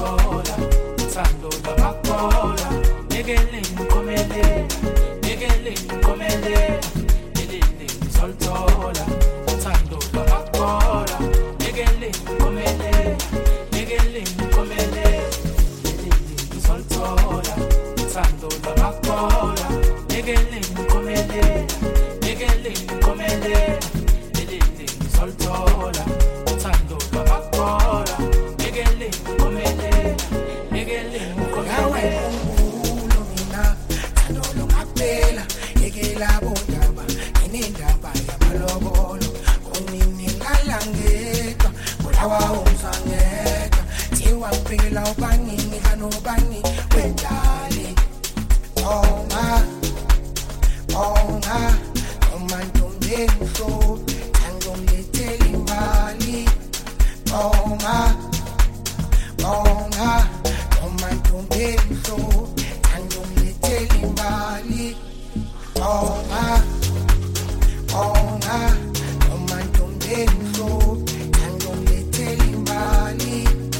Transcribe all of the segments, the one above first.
ngizolthola uthando lwamaqola ngekele ngikomelela ngekele ngikomelela ngekele ngizolthola uthando lwamaqola ngekele ngikomelela ngekele ngikomelela ngekele ngizolthola uthando lwamaqola ngekele ngikomelela ngekele ngikomelela ngekele ngizolthola uthando lwamaqola ngekele ngikomelela ngekele ngikomelela Labodaba, inindaba yamalobolo, kunini ngalangeka, kulawa umsangeka, tiwa mpila ubanini kanobani, wendali, onga, omantumbenso, tangomleteli mbali, onga, omantumbenso, tangomleteli mbali, omantumbenso tangomlethela imbali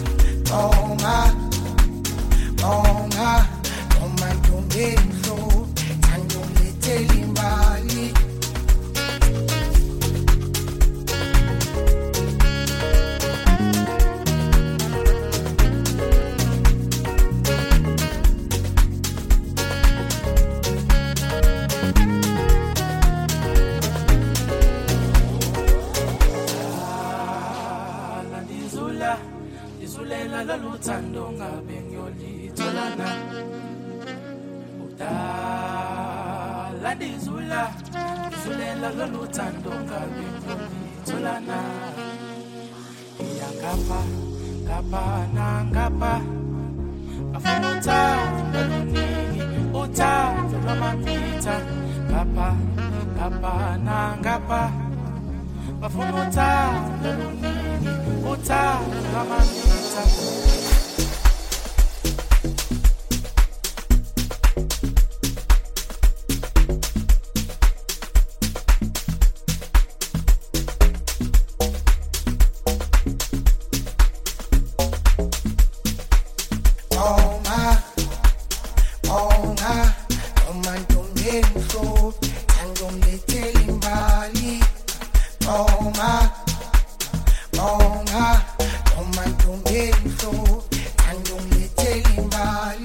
omantumbenso tangomlethela imbali Izulela loluthando ngabe ngiyolitholana udala izulela loluthando ngabe ngiyolitholana iyangapha ngapha nangapha afuna uthando luningi uthando lwamamitha ngapha ngapha nangapha bafuna uthando luningi uthando lwamamitha omantumbenso tangomlethela imbali omantumbenso tangomlethela imbali